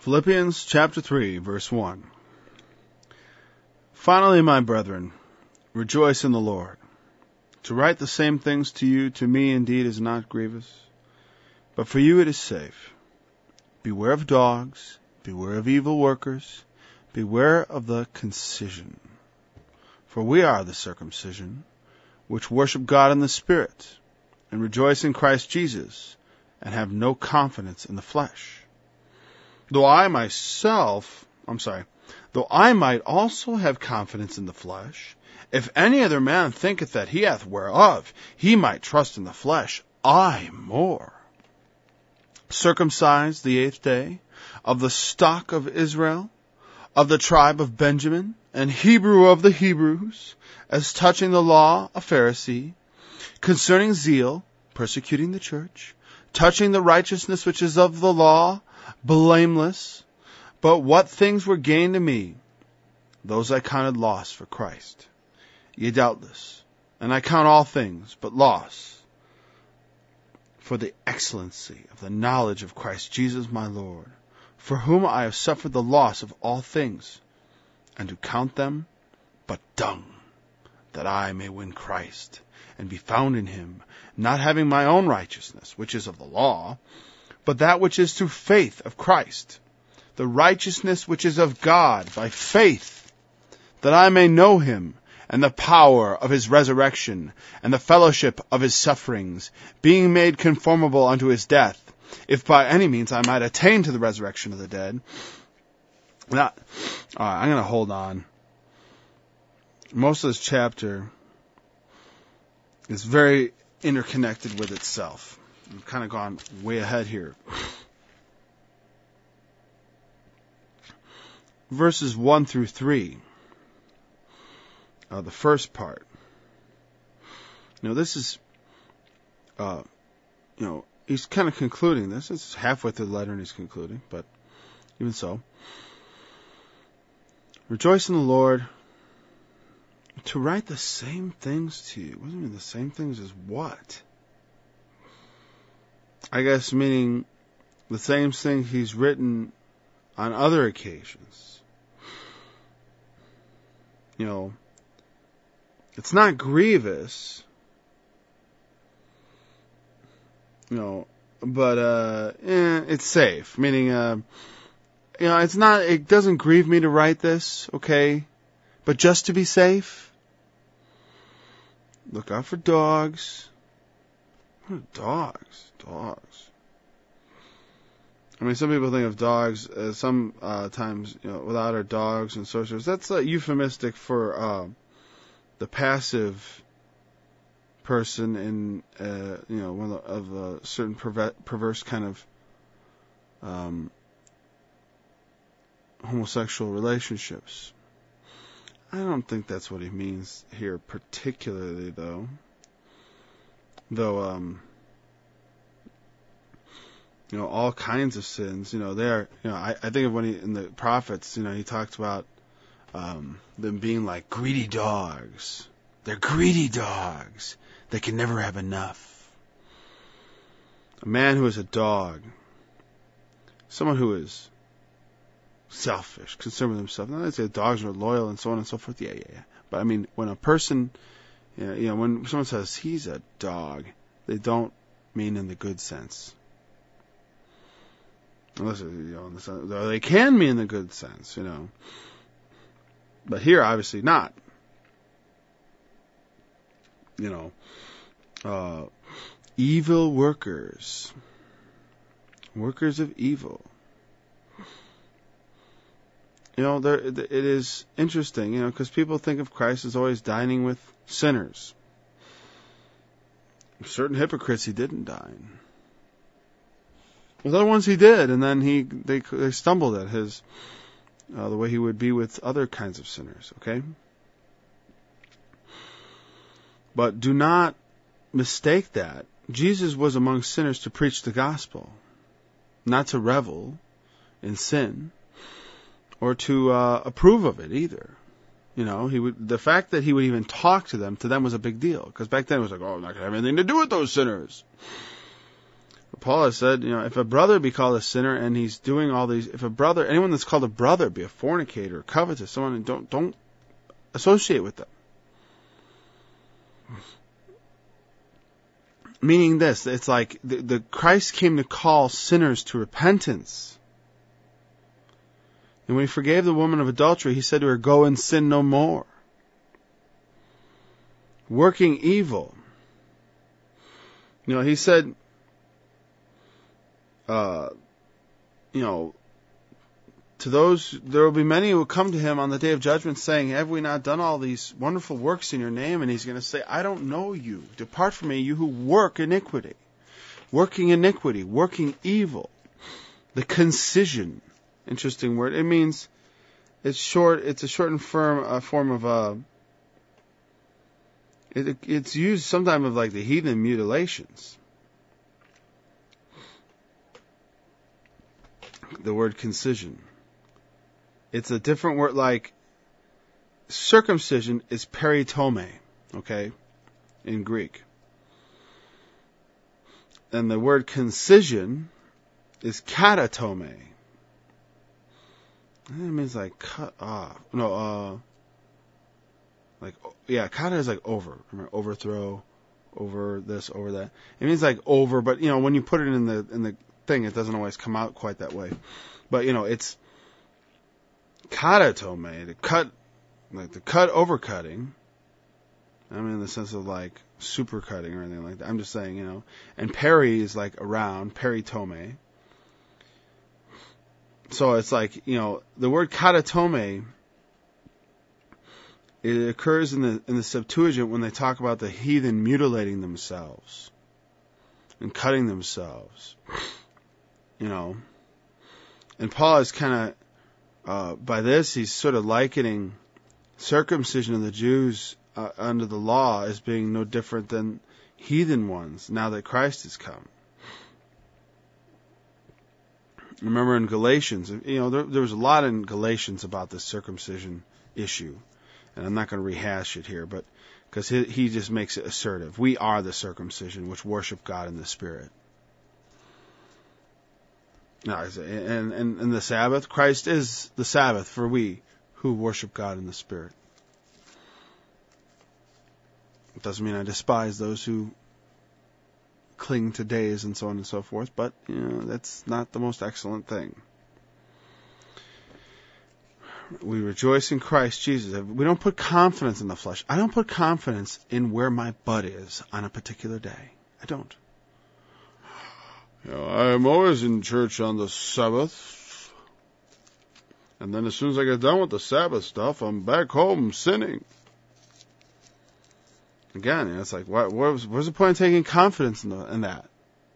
Philippians chapter 3, verse 1. Finally, my brethren, rejoice in the Lord. To write the same things to you, to me indeed is not grievous, but for you it is safe. Beware of dogs, beware of evil workers, beware of the concision. For we are the circumcision, which worship God in the Spirit, and rejoice in Christ Jesus, and have no confidence in the flesh. Though I might also have confidence in the flesh, if any other man thinketh that he hath whereof he might trust in the flesh, I more. Circumcised the 8th day, of the stock of Israel, of the tribe of Benjamin, and Hebrew of the Hebrews, as touching the law, a Pharisee, concerning zeal, persecuting the church, touching the righteousness which is of the law, blameless. But what things were gain to me, those I counted loss for Christ. Yea, doubtless, and I count all things but loss, for the excellency of the knowledge of Christ Jesus my Lord, for whom I have suffered the loss of all things, and to count them but dung, that I may win Christ, and be found in him, not having my own righteousness, which is of the law, but that which is through faith of Christ, the righteousness which is of God by faith, that I may know him, and the power of his resurrection, and the fellowship of his sufferings, being made conformable unto his death, if by any means I might attain to the resurrection of the dead. Now, I'm going to hold on. Most of this chapter is very interconnected with itself. I've kind of gone way ahead here. Verses 1 through 3. The first part. This is, he's kind of concluding this. It's halfway through the letter and he's concluding, but even so. Rejoice in the Lord. To write the same things to you. What do you mean the same things as what? I guess meaning the same thing he's written on other occasions. It's not grievous, but it's safe. Meaning, it doesn't grieve me to write this, okay? But just to be safe, look out for dogs. What are dogs? Dogs. I mean, some people think of dogs as sometimes, without our dogs and sorcerers. That's euphemistic for the passive person in, one of a certain perverse kind of homosexual relationships. I don't think that's what he means here particularly, though. All kinds of sins, I think of when in the prophets, he talks about them being like greedy dogs. They're greedy dogs. They can never have enough. A man who is a dog, someone who is selfish, concerned with himself. Now, they say dogs are loyal and so on and so forth. Yeah. But I mean, when a person, when someone says he's a dog, they don't mean in the good sense. Unless, they can mean in the good sense, But here, obviously not. Evil workers. Workers of evil. It is interesting, because people think of Christ as always dining with sinners. Certain hypocrites he didn't dine. With other ones he did, and then they stumbled at his the way he would be with other kinds of sinners. Okay, but do not mistake that Jesus was among sinners to preach the gospel, not to revel in sin or to approve of it either. The fact that he would even talk to them was a big deal, because back then it was like, I'm not going to have anything to do with those sinners. Paul has said, if a brother be called a sinner and he's doing all these, if a brother, anyone that's called a brother be a fornicator, covetous, someone, don't associate with them. Meaning this, it's like the Christ came to call sinners to repentance. And when he forgave the woman of adultery, he said to her, go and sin no more. Working evil. He said, to those, there will be many who will come to him on the day of judgment saying, have we not done all these wonderful works in your name? And he's going to say, I don't know you. Depart from me, you who work iniquity. Working iniquity, working evil. The concision. Interesting word. It means, it's a shortened form of, it's used sometimes of like the heathen mutilations. The word concision. It's a different word, like circumcision is peritome, okay, in Greek. And the word concision is katatome. It means like cut off. Kata is like over. Remember, overthrow, over this, over that. It means like over, but when you put it in the thing, it doesn't always come out quite that way. But it's katatome, to cut, like the cut overcutting. I mean, in the sense of like super cutting or anything like that. I'm just saying, and peri is like around, peritome. So it's like, the word katatome, it occurs in the Septuagint when they talk about the heathen mutilating themselves and cutting themselves. And Paul is kind of, by this, he's sort of likening circumcision of the Jews under the law as being no different than heathen ones now that Christ has come. Remember in Galatians, there was a lot in Galatians about this circumcision issue. And I'm not going to rehash it here, but because he just makes it assertive. We are the circumcision which worship God in the Spirit. And the Sabbath, Christ is the Sabbath for we who worship God in the Spirit. It doesn't mean I despise those who cling to days and so on and so forth, but that's not the most excellent thing. We rejoice in Christ Jesus. We don't put confidence in the flesh. I don't put confidence in where my butt is on a particular day. I don't. I am always in church on the Sabbath. And then as soon as I get done with the Sabbath stuff, I'm back home sinning. Again, it's like, what's the point of taking confidence in that?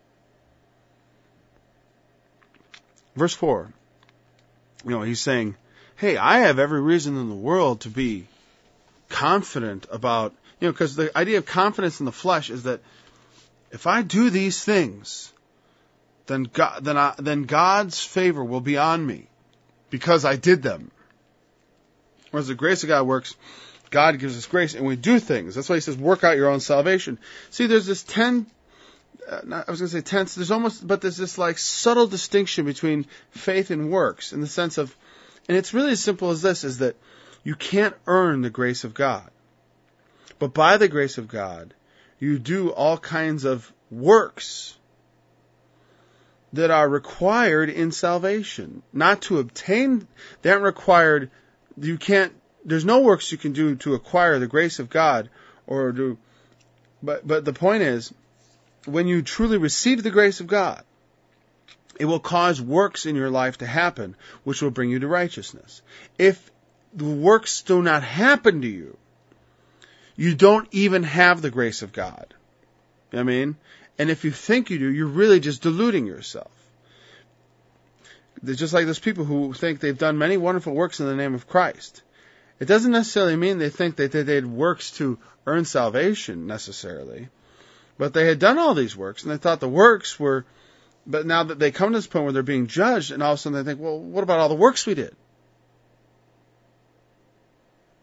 Verse 4. He's saying, hey, I have every reason in the world to be confident about, because the idea of confidence in the flesh is that if I do these things, then God's favor will be on me because I did them. Whereas the grace of God works, God gives us grace and we do things. That's why he says, work out your own salvation. See, there's this there's this like subtle distinction between faith and works in the sense of, and it's really as simple as this, is that you can't earn the grace of God. But by the grace of God, you do all kinds of works that are required in salvation. Not to obtain, they aren't required, there's no works you can do to acquire the grace of God but the point is, when you truly receive the grace of God, it will cause works in your life to happen, which will bring you to righteousness. If the works do not happen to you, you don't even have the grace of God. You know what I mean? And if you think you do, you're really just deluding yourself. They're just like those people who think they've done many wonderful works in the name of Christ. It doesn't necessarily mean they think that they did works to earn salvation necessarily. But they had done all these works, and they thought the works were, but now that they come to this point where they're being judged, and all of a sudden they think, well, what about all the works we did?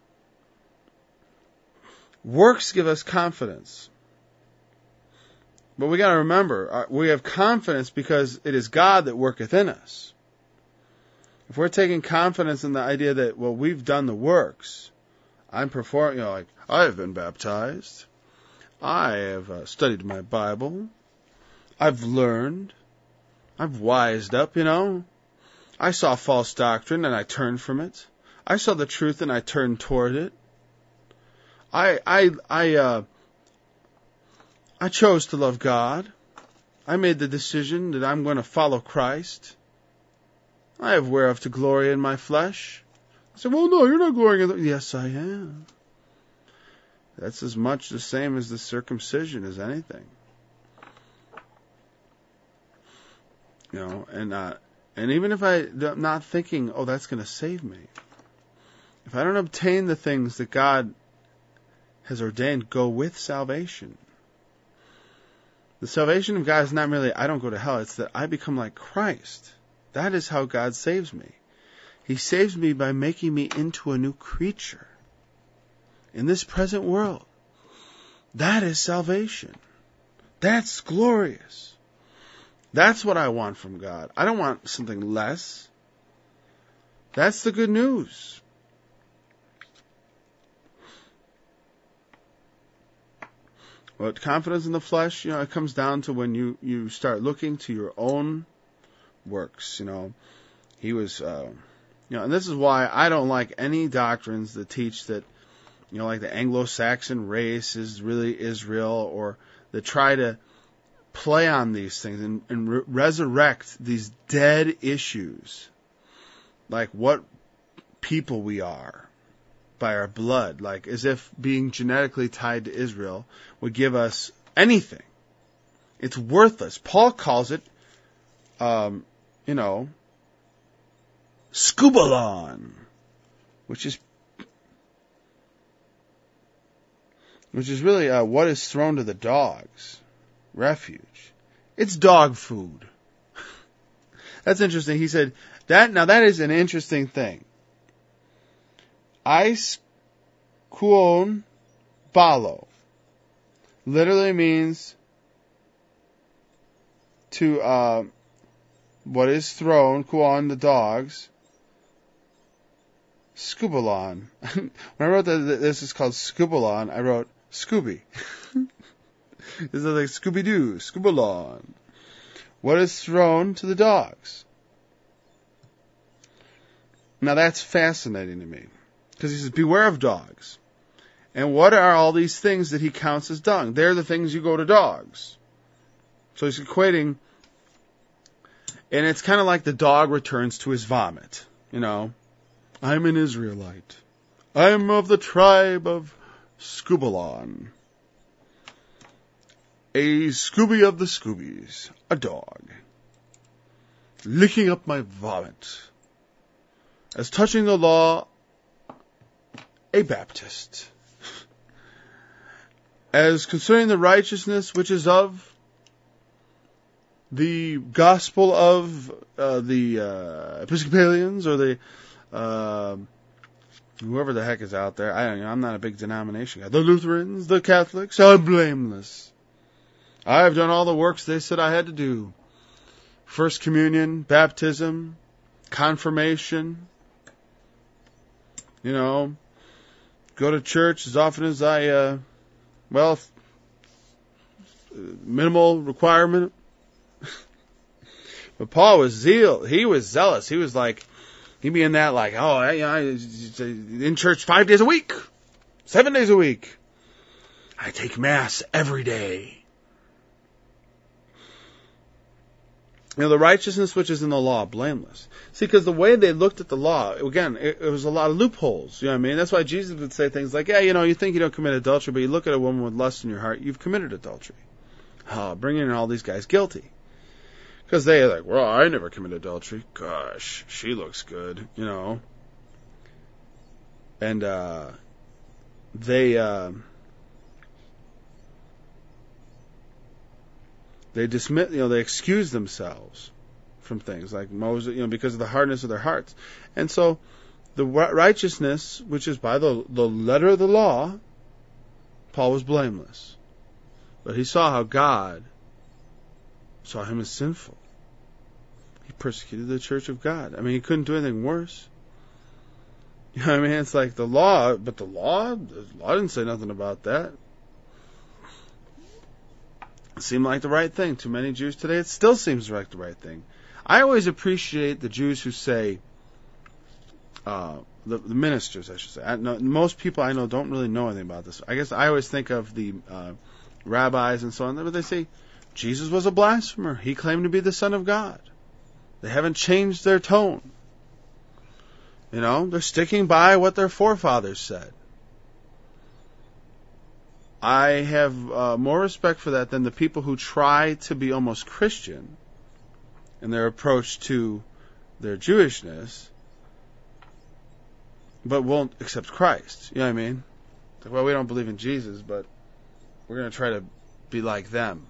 Works give us confidence. But we got to remember, we have confidence because it is God that worketh in us. If we're taking confidence in the idea that, well, we've done the works, I'm performing, like, I have been baptized, I have studied my Bible, I've learned, I've wised up, I saw false doctrine and I turned from it. I saw the truth and I turned toward it. I chose to love God. I made the decision that I'm going to follow Christ. I have whereof to glory in my flesh. I said, well, no, you're not glorying in Yes, I am. That's as much the same as the circumcision as anything. And even if I'm not thinking, oh, that's going to save me. If I don't obtain the things that God has ordained go with salvation. The salvation of God is not merely I don't go to hell, it's that I become like Christ. That is how God saves me. He saves me by making me into a new creature in this present world. That is salvation. That's glorious. That's what I want from God. I don't want something less. That's the good news. But confidence in the flesh, it comes down to when you start looking to your own works. He was, and this is why I don't like any doctrines that teach that, like the Anglo-Saxon race is really Israel, or that try to play on these things and resurrect these dead issues, like what people we are by our blood, like as if being genetically tied to Israel would give us anything. It's worthless. Paul calls it, skubalon, which is really what is thrown to the dogs. Refuge. It's dog food. That's interesting. He said that is an interesting thing. Eis kuon balo literally means to what is thrown, kuon, the dogs. Skubalon. When I wrote that this is called Skubalon, I wrote Scooby. This is like Scooby-Doo, Skubalon. What is thrown to the dogs? Now that's fascinating to me. Because he says, beware of dogs. And what are all these things that he counts as dung? They're the things you go to dogs. So he's equating, and it's kind of like the dog returns to his vomit. I'm an Israelite. I'm of the tribe of Skubalon. A Scooby of the Scoobies. A dog. Licking up my vomit. As touching the law, a Baptist. As concerning the righteousness which is of the gospel of the Episcopalians or the whoever the heck is out there. I don't know. I'm not a big denomination guy. The Lutherans, the Catholics, I'm blameless. I've done all the works they said I had to do. First communion, baptism, confirmation. Go to church as often as I, minimal requirement. But Paul was he was zealous. He was like, he'd be in that like, I in church 5 days a week, 7 days a week. I take Mass every day. The righteousness which is in the law, blameless. See, because the way they looked at the law, again, it was a lot of loopholes. You know what I mean? That's why Jesus would say things like, you think you don't commit adultery, but you look at a woman with lust in your heart, you've committed adultery. Bringing in all these guys guilty. Because they're like, well, I never committed adultery. Gosh, she looks good, And they dismiss, they excuse themselves from things like Moses, because of the hardness of their hearts. And so the righteousness, which is by the letter of the law, Paul was blameless. But he saw how God saw him as sinful. He persecuted the church of God. I mean, he couldn't do anything worse. You know what I mean? It's like the law, but the law didn't say nothing about that. It seemed like the right thing. To many Jews today, it still seems like the right thing. I always appreciate the Jews who say, the ministers, I should say. Most people I know don't really know anything about this. I guess I always think of the rabbis and so on, but they say, Jesus was a blasphemer. He claimed to be the Son of God. They haven't changed their tone. You know, they're sticking by what their forefathers said. I have more respect for that than the people who try to be almost Christian in their approach to their Jewishness, but won't accept Christ. You know what I mean? Like, well, we don't believe in Jesus, but we're going to try to be like them.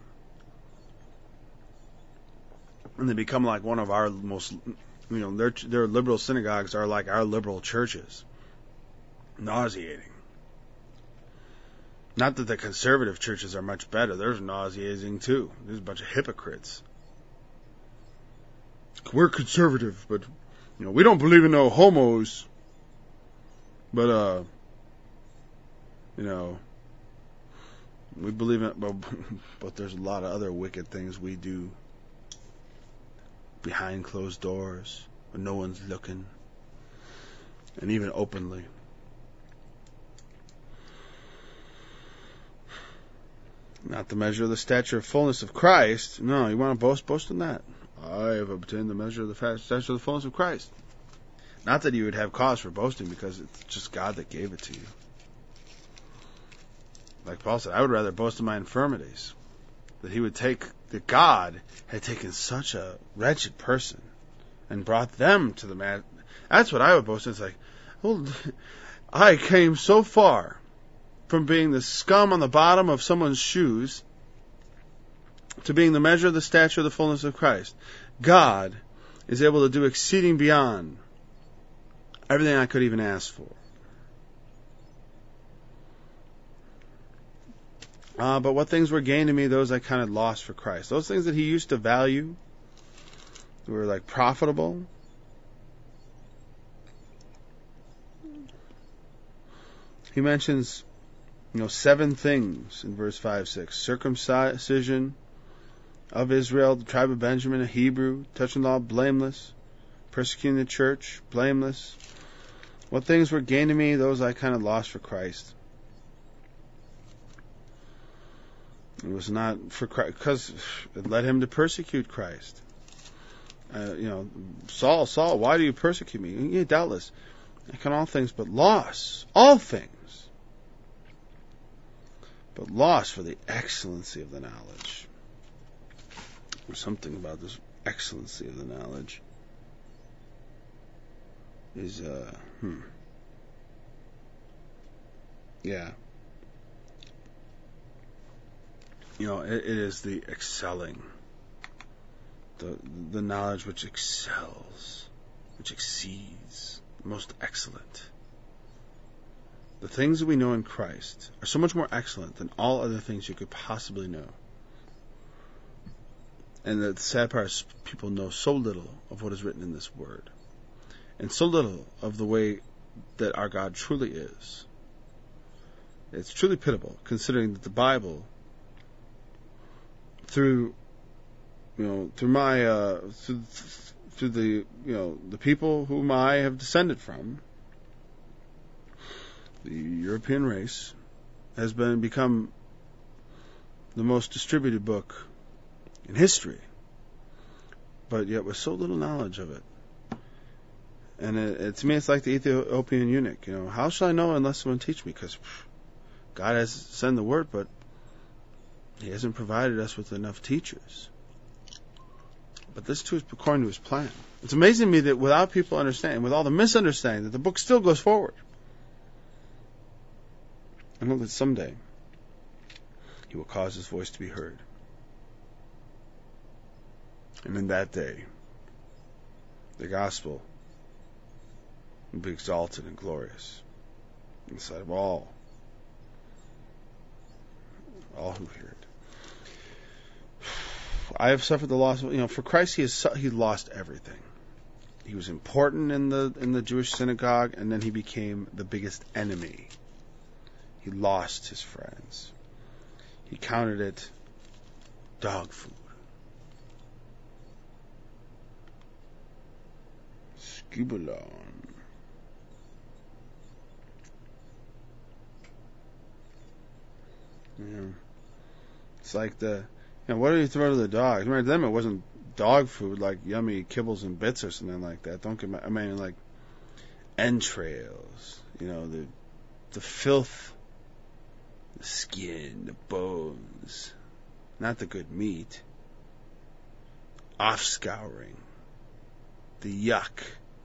And they become like one of our most, you know, their liberal synagogues are like our liberal churches. Nauseating. Not that the conservative churches are much better. They're nauseating too. There's a bunch of hypocrites. We're conservative, but, you know, we don't believe in no homos. But, you know, we believe in, but there's a lot of other wicked things we do behind closed doors when no one's looking, and even openly. Not the measure of the stature of fullness of Christ. No, you want to boast in that. I have obtained the measure of the stature of the fullness of Christ. Not that you would have cause for boasting, because it's just God that gave it to you. Like Paul said, I would rather boast in my infirmities. That God had taken such a wretched person and brought them to the man. That's what I would boast in. It's like, well, I came so far from being the scum on the bottom of someone's shoes to being the measure of the stature of the fullness of Christ. God is able to do exceeding beyond everything I could even ask for. But what things were gained to me, those I kind of lost for Christ. Those things that he used to value, were like profitable. He mentions, 7 things in verse 5-6. Circumcision of Israel, the tribe of Benjamin, a Hebrew, touching law, blameless. Persecuting the church, blameless. What things were gained to me, those I kind of lost for Christ. It was not for Christ, because it led him to persecute Christ. Saul, why do you persecute me? Yeah, doubtless. I count all things but loss. All things. But loss for the excellency of the knowledge. There's something about this excellency of the knowledge. Is, yeah. It is the excelling. The knowledge which excels, which exceeds, most excellent. The things that we know in Christ are so much more excellent than all other things you could possibly know. And the sad part is people know so little of what is written in this word. And so little of the way that our God truly is. It's truly pitiable, considering that the Bible, through the people whom I have descended from, the European race, has become the most distributed book in history, but yet with so little knowledge of it. And to me, it's like the Ethiopian eunuch. How shall I know unless someone teach me? Because God has sent the word, but He hasn't provided us with enough teachers. But this too is according to His plan. It's amazing to me that without people understanding, with all the misunderstanding, that the book still goes forward. I know that someday He will cause His voice to be heard. And in that day, the gospel will be exalted and glorious in the sight of all who hear it. I have suffered the loss. For Christ, he lost everything. He was important in the Jewish synagogue, and then he became the biggest enemy. He lost his friends. He counted it dog food. Skubbalon. Yeah. It's like what do you throw to the dogs? Remember, to them it wasn't dog food like yummy kibbles and bits or something like that. I mean like entrails, the filth, the skin, the bones, not the good meat. Off-scouring, the yuck,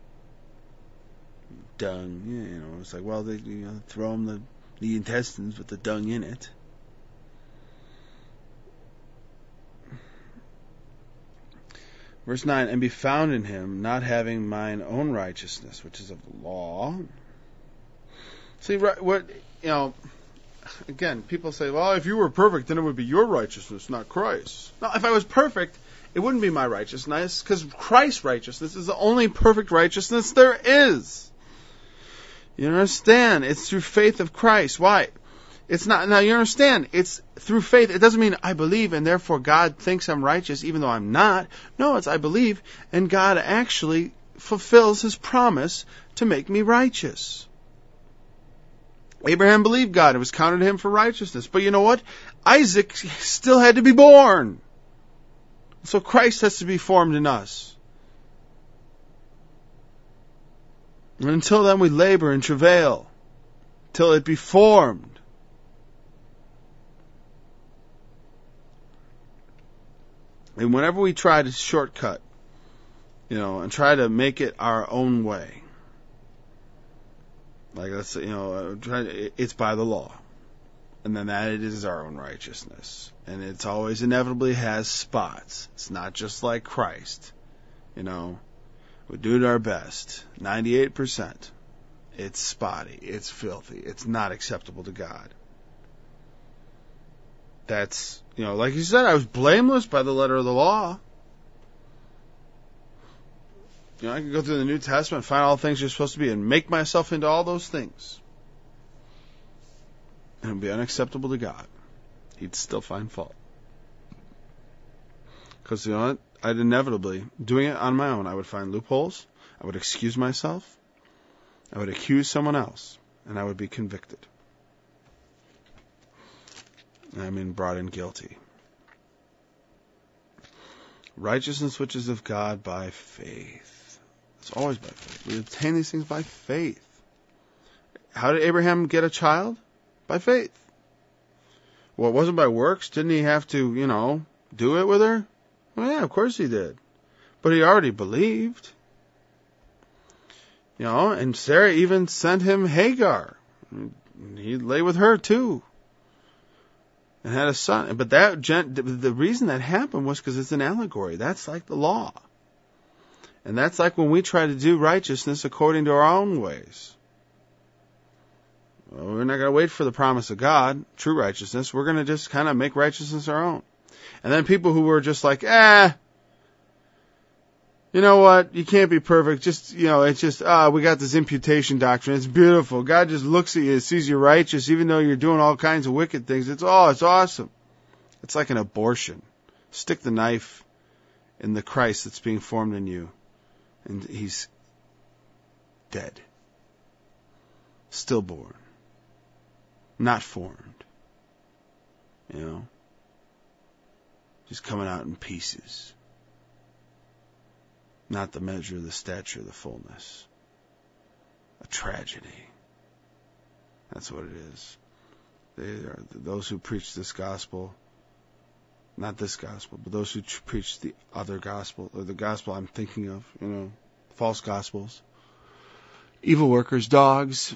dung. It's like, well, they throw them the intestines with the dung in it. Verse 9, and be found in him, not having mine own righteousness, which is of the law. See, again, people say, well, if you were perfect, then it would be your righteousness, not Christ. No, if I was perfect, it wouldn't be my righteousness, because Christ's righteousness is the only perfect righteousness there is. You understand? It's through faith of Christ. Why? It's not, now you understand, it's through faith. It doesn't mean I believe and therefore God thinks I'm righteous even though I'm not. No, it's I believe and God actually fulfills his promise to make me righteous. Abraham believed God. It was counted to him for righteousness. But you know what? Isaac still had to be born. So Christ has to be formed in us. And until then we labor and travail till it be formed. And whenever we try to shortcut, and try to make it our own way, like let's say, it's by the law, and then that it is our own righteousness, and it's always inevitably has spots. It's not just like Christ, we do our best, 98%. It's spotty, it's filthy, it's not acceptable to God. That's, like you said, I was blameless by the letter of the law. I can go through the New Testament and find all the things you're supposed to be and make myself into all those things. And it would be unacceptable to God. He'd still find fault. Because, I'd inevitably, doing it on my own, I would find loopholes, I would excuse myself, I would accuse someone else, and I would be convicted. Brought in guilty. Righteousness which is of God by faith. It's always by faith. We obtain these things by faith. How did Abraham get a child? By faith. Well, it wasn't by works. Didn't he have to, do it with her? Well, yeah, of course he did. But he already believed. And Sarah even sent him Hagar. He lay with her too. And had a son. But the reason that happened was because it's an allegory. That's like the law. And that's like when we try to do righteousness according to our own ways. Well, we're not going to wait for the promise of God, true righteousness. We're going to just kind of make righteousness our own. And then people who were just like, you know what? You can't be perfect. Just, it's just, we got this imputation doctrine. It's beautiful. God just looks at you, sees you righteous, even though you're doing all kinds of wicked things. It's awesome. It's like an abortion. Stick the knife in the Christ that's being formed in you, and he's dead. Stillborn. Not formed. Just coming out in pieces. Not the measure, the stature, the fullness. A tragedy. That's what it is. They are those who preach this gospel, not this gospel, but those who preach the other gospel, or the gospel I'm thinking of, false gospels. Evil workers, dogs.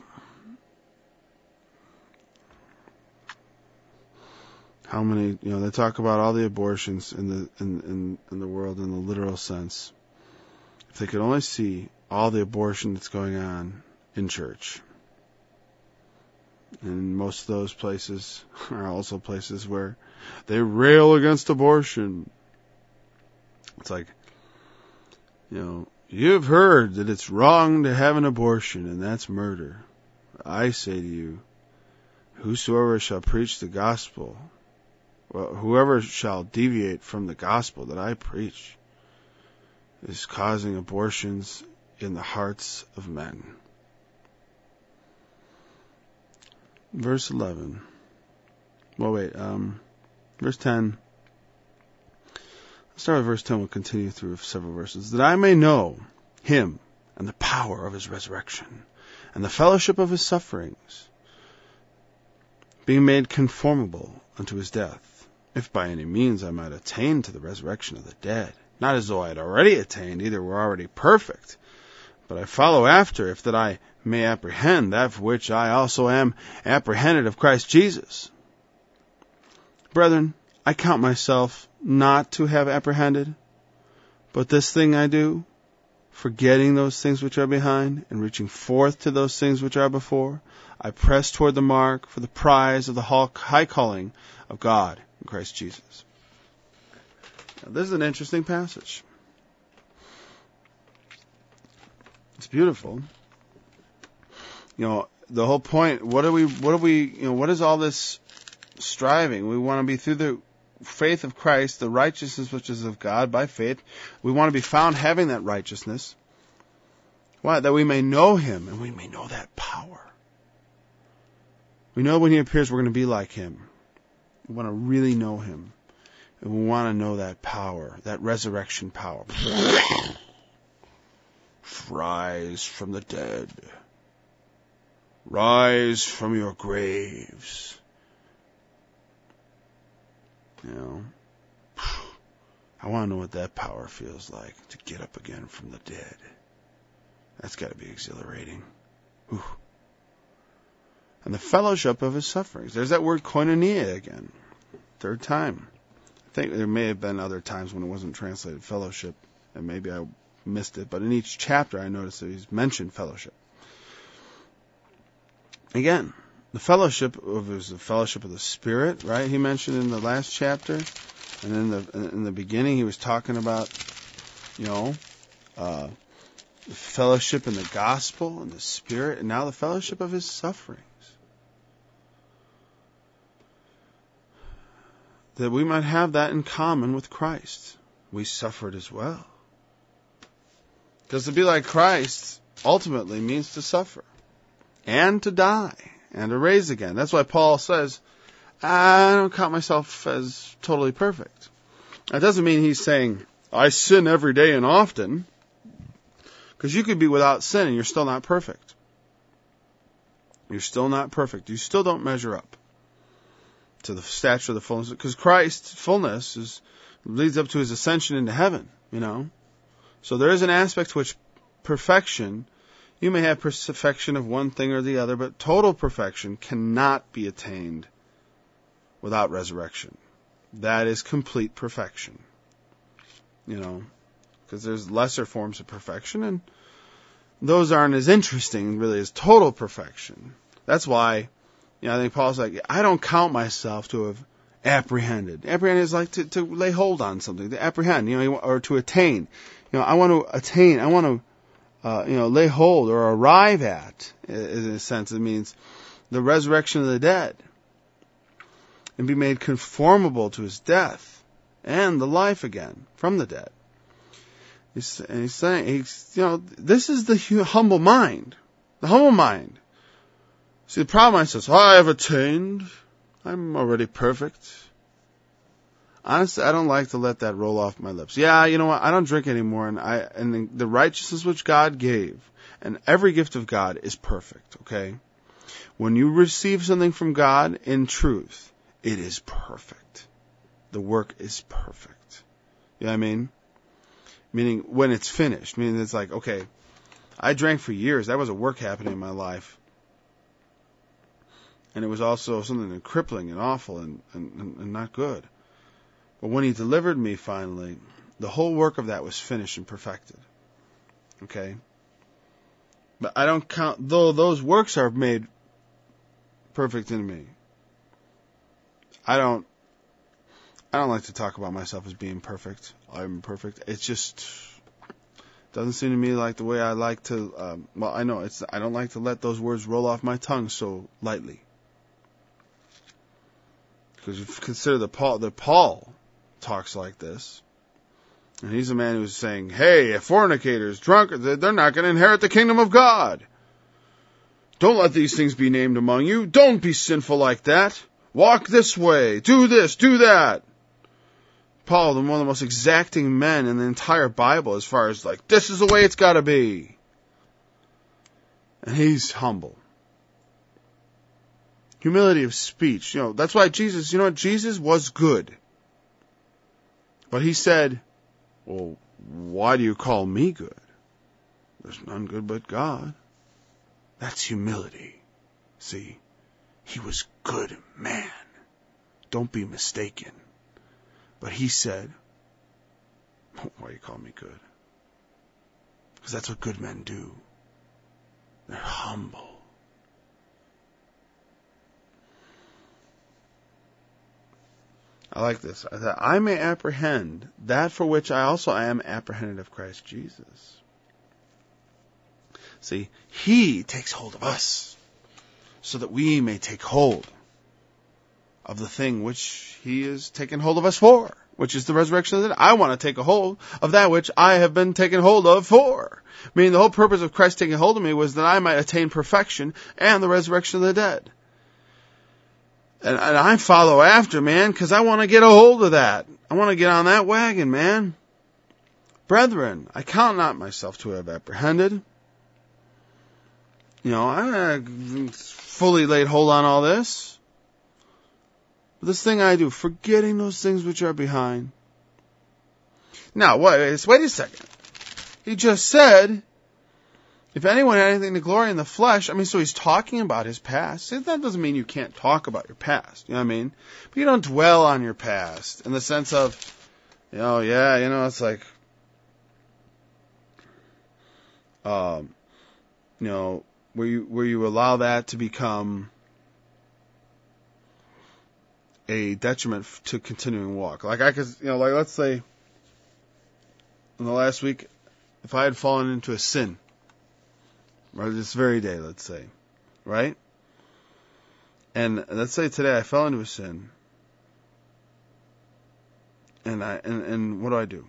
How many, they talk about all the abortions in the world in the literal sense. If they could only see all the abortion that's going on in church. And most of those places are also places where they rail against abortion. It's like, you've heard that it's wrong to have an abortion, and that's murder. I say to you, whosoever shall preach the gospel, whoever shall deviate from the gospel that I preach, is causing abortions in the hearts of men. Verse 11. Verse 10. Let's start with verse 10. We'll continue through several verses. That I may know him and the power of his resurrection and the fellowship of his sufferings, being made conformable unto his death, if by any means I might attain to the resurrection of the dead. Not as though I had already attained, either were already perfect, but I follow after, if that I may apprehend that for which I also am apprehended of Christ Jesus. Brethren, I count myself not to have apprehended, but this thing I do, forgetting those things which are behind, and reaching forth to those things which are before, I press toward the mark for the prize of the high calling of God in Christ Jesus. Now, this is an interesting passage. It's beautiful. The whole point, what is all this striving? We want to be through the faith of Christ, the righteousness which is of God by faith. We want to be found having that righteousness. Why? That we may know him and we may know that power. We know when he appears we're going to be like him. We want to really know him. And we want to know that power, that resurrection power. Rise from the dead. Rise from your graves. I want to know what that power feels like, to get up again from the dead. That's got to be exhilarating. Whew. And the fellowship of his sufferings. There's that word koinonia again. Third time. I think there may have been other times when it wasn't translated fellowship, and maybe I missed it, but in each chapter I noticed that he's mentioned fellowship. Again, the fellowship of the Spirit, right? He mentioned in the last chapter, and in the beginning he was talking about, the fellowship in the gospel and the Spirit, and now the fellowship of his sufferings. That we might have that in common with Christ. We suffered as well. Because to be like Christ ultimately means to suffer and to die and to raise again. That's why Paul says, I don't count myself as totally perfect. That doesn't mean he's saying, I sin every day and often. Because you could be without sin and you're still not perfect. You're still not perfect. You still don't measure up to the stature of the fullness. Because Christ's fullness leads up to his ascension into heaven, So there is an aspect to which perfection, you may have perfection of one thing or the other, but total perfection cannot be attained without resurrection. That is complete perfection. Because there's lesser forms of perfection, and those aren't as interesting, really, as total perfection. That's why, I think Paul's like, I don't count myself to have apprehended. Apprehend is like to lay hold on something, to apprehend, or to attain. I want to attain, I want to, lay hold or arrive at, in a sense. It means the resurrection of the dead and be made conformable to his death and the life again from the dead. He's saying, this is the humble mind. The humble mind. See, the problem mind says, I have attained. I'm already perfect. Honestly, I don't like to let that roll off my lips. Yeah, you know what? I don't drink anymore, and the righteousness which God gave, and every gift of God is perfect, okay? When you receive something from God in truth, it is perfect. The work is perfect. You know what I mean? Meaning when it's finished. Meaning it's like, okay, I drank for years. That was a work happening in my life. And it was also something crippling and awful and not good. But when he delivered me finally, the whole work of that was finished and perfected. Okay? But I don't count, though those works are made perfect in me. I I don't like to talk about myself as being perfect. I'm perfect. It's just doesn't seem to me like the way I like to. I know I don't like to let those words roll off my tongue so lightly. Because if you consider that Paul talks like this, and he's a man who's saying, "Hey, fornicators, drunkards, they're not going to inherit the kingdom of God. Don't let these things be named among you. Don't be sinful like that. Walk this way. Do this. Do that." Paul, one of the most exacting men in the entire Bible, as far as like, this is the way it's got to be. And he's humble. Humility of speech. That's why Jesus was good. But he said, well, why do you call me good? There's none good but God. That's humility. See, he was good man. Don't be mistaken. But he said, why do you call me good? Because that's what good men do. They're humble. I like this. That I may apprehend that for which I also am apprehended of Christ Jesus. See, he takes hold of us so that we may take hold of the thing which he is taken hold of us for, which is the resurrection of the dead. I want to take a hold of that which I have been taken hold of for. Meaning the whole purpose of Christ taking hold of me was that I might attain perfection and the resurrection of the dead. And I follow after, man, because I want to get a hold of that. I want to get on that wagon, man. Brethren, I count not myself to have apprehended. I fully laid hold on all this. But this thing I do, forgetting those things which are behind. Now, wait a second. He just said, if anyone had anything to glory in the flesh, so he's talking about his past. See, that doesn't mean you can't talk about your past, you know what I mean? But you don't dwell on your past in the sense of, it's like, where you allow that to become a detriment to continuing walk. Like let's say in the last week, if I had fallen into a sin, right, this very day, let's say, right? And let's say today I fell into a sin, and what do?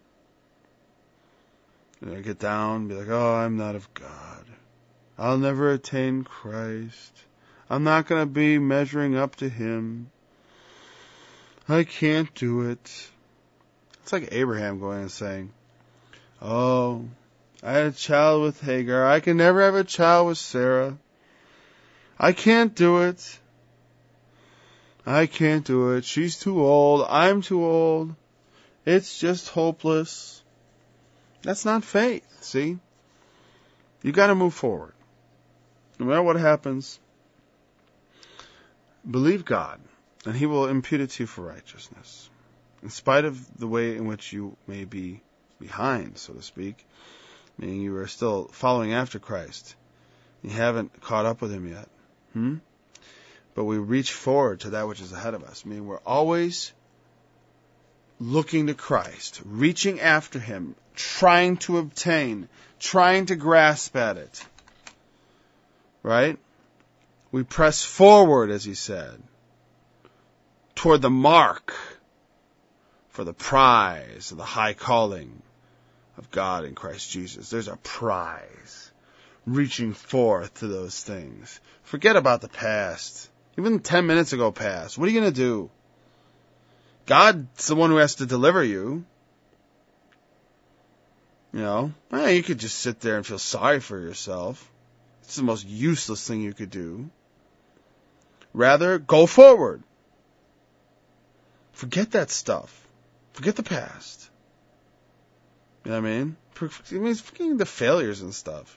I get down, be like, oh, I'm not of God. I'll never attain Christ. I'm not going to be measuring up to him. I can't do it. It's like Abraham going and saying, oh, I had a child with Hagar. I can never have a child with Sarah. I can't do it. I can't do it. She's too old. I'm too old. It's just hopeless. That's not faith, see? You got to move forward. No matter what happens, believe God, and he will impute it to you for righteousness. In spite of the way in which you may be behind, so to speak, meaning you are still following after Christ. You haven't caught up with him yet. But we reach forward to that which is ahead of us. Meaning we're always looking to Christ, reaching after him, trying to obtain, trying to grasp at it. Right? We press forward, as he said, toward the mark for the prize of the high calling of God in Christ Jesus. There's a prize reaching forth to those things. Forget about the past. Even 10 minutes ago past. What are you going to do? God's the one who has to deliver you. You could just sit there and feel sorry for yourself. It's the most useless thing you could do. Rather, go forward. Forget that stuff. Forget the past. You know what I mean? It's forgetting the failures and stuff,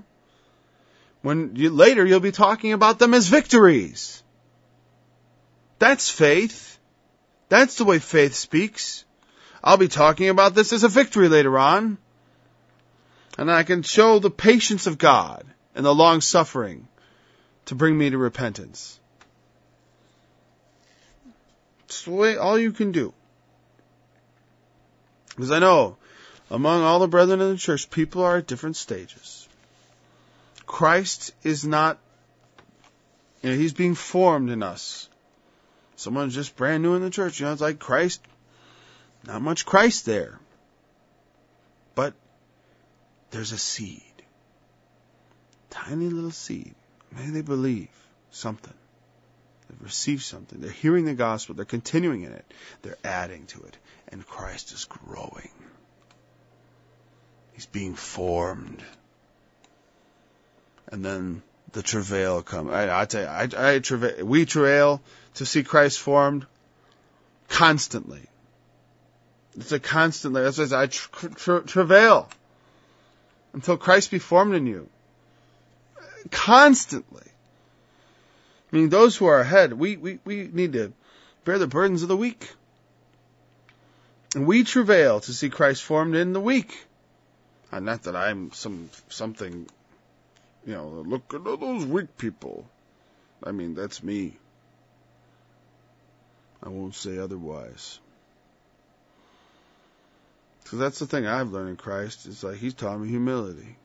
Later you'll be talking about them as victories. That's faith. That's the way faith speaks. I'll be talking about this as a victory later on. And I can show the patience of God and the long suffering to bring me to repentance. It's the way, all you can do. Because I know, among all the brethren in the church, people are at different stages. Christ is not, He's being formed in us. Someone's just brand new in the church, it's like Christ, not much Christ there. But there's a seed. Tiny little seed. Maybe they believe something. They've received something. They're hearing the gospel. They're continuing in it. They're adding to it. And Christ is growing. He's being formed. And then the travail comes. I tell you, we travail to see Christ formed constantly. It's a constant, that's why I travail until Christ be formed in you. Constantly. I mean, those who are ahead, we need to bear the burdens of the weak. And we travail to see Christ formed in the weak. Not that I'm something, look at all those weak people. I mean, that's me. I won't say otherwise. So that's the thing I've learned in Christ. It's like He's taught me humility.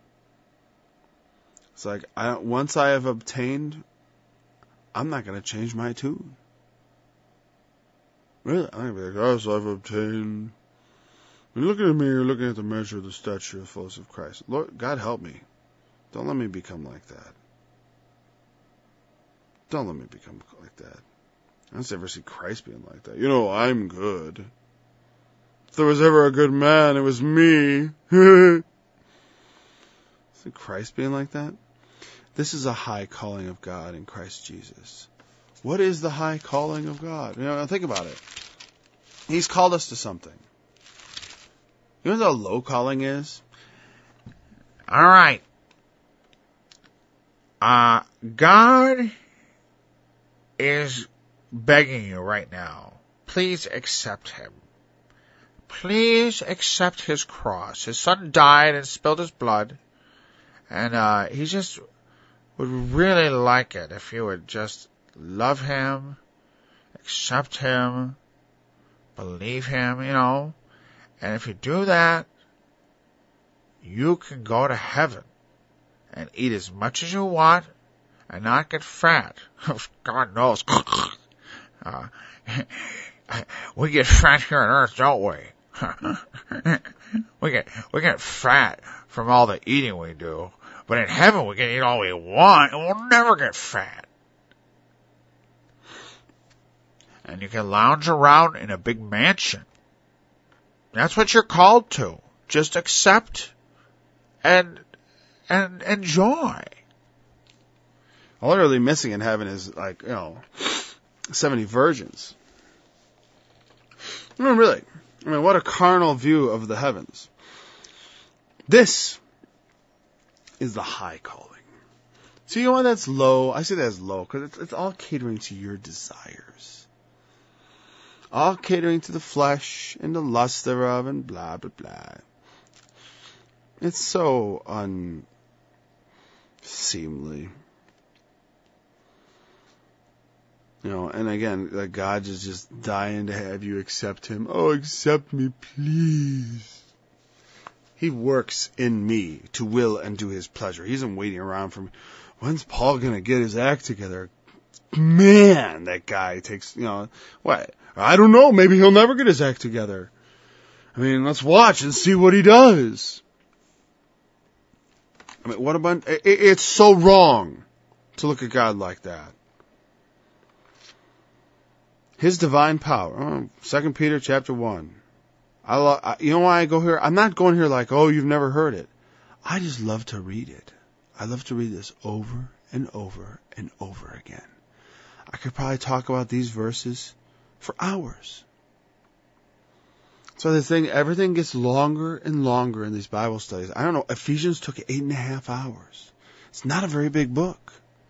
It's like once I have obtained, I'm not going to change my tune. Really, I'm going to be like, so I've obtained. When you're looking at me, you're looking at the measure of the stature of fullness of Christ. Lord, God help me. Don't let me become like that. Don't let me become like that. I don't ever see Christ being like that. I'm good. If there was ever a good man, it was me. See Christ being like that? This is a high calling of God in Christ Jesus. What is the high calling of God? Think about it. He's called us to something. You know what a low calling is? All right. God is begging you right now. Please accept Him. Please accept His cross. His Son died and spilled His blood. And He just would really like it if you would just love Him, accept Him, believe Him, And if you do that, you can go to heaven and eat as much as you want and not get fat. God knows. We get fat here on earth, don't we? we get fat from all the eating we do. But in heaven, we can eat all we want, and we'll never get fat. And you can lounge around in a big mansion. That's what you're called to. Just accept and enjoy. All they're really missing in heaven is 70 virgins. Really. What a carnal view of the heavens. This is the high calling. So you know why that's low? I say that as low because it's all catering to your desires. All catering to the flesh and the lust thereof and blah, blah, blah. It's so unseemly. And again, like God is just dying to have you accept Him. Oh, accept me, please. He works in me to will and do His pleasure. He isn't waiting around for me. When's Paul going to get his act together? Man, that guy takes, what? I don't know. Maybe he'll never get his act together. Let's watch and see what he does. What a bunch. It's so wrong to look at God like that. His divine power. 2 Peter chapter 1. You know why I go here? I'm not going here like, oh, you've never heard it. I just love to read it. I love to read this over and over and over again. I could probably talk about these verses for hours. So everything gets longer and longer in these Bible studies. I don't know, Ephesians took 8.5 hours. It's not a very big book.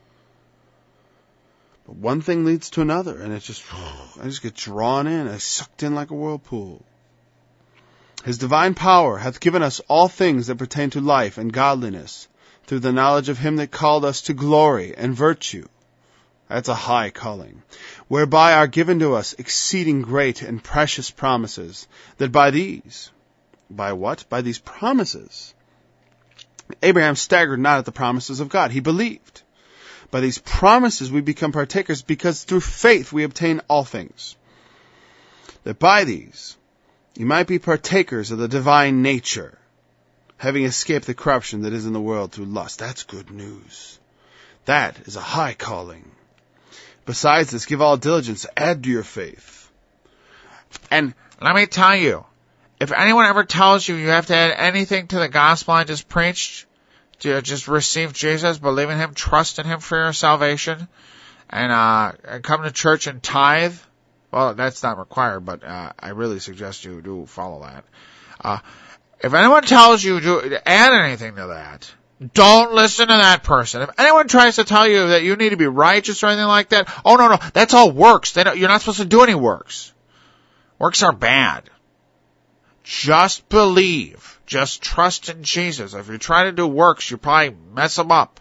But one thing leads to another, and I just get drawn in. I sucked in like a whirlpool. His divine power hath given us all things that pertain to life and godliness, through the knowledge of Him that called us to glory and virtue. That's a high calling, whereby are given to us exceeding great and precious promises, that by these, by what? By these promises, Abraham staggered not at the promises of God. He believed. By these promises we become partakers, because through faith we obtain all things. That by these you might be partakers of the divine nature, having escaped the corruption that is in the world through lust. That's good news. That is a high calling. Besides this, give all diligence, add to your faith. And let me tell you, if anyone ever tells you you have to add anything to the gospel I just preached, to just receive Jesus, believe in Him, trust in Him for your salvation, and come to church and tithe, well, that's not required, but I really suggest you do follow that. If anyone tells you to add anything to that, don't listen to that person. If anyone tries to tell you that you need to be righteous or anything like that, oh no, that's all works. You're not supposed to do any works. Works are bad. Just believe. Just trust in Jesus. If you try to do works, you probably mess them up.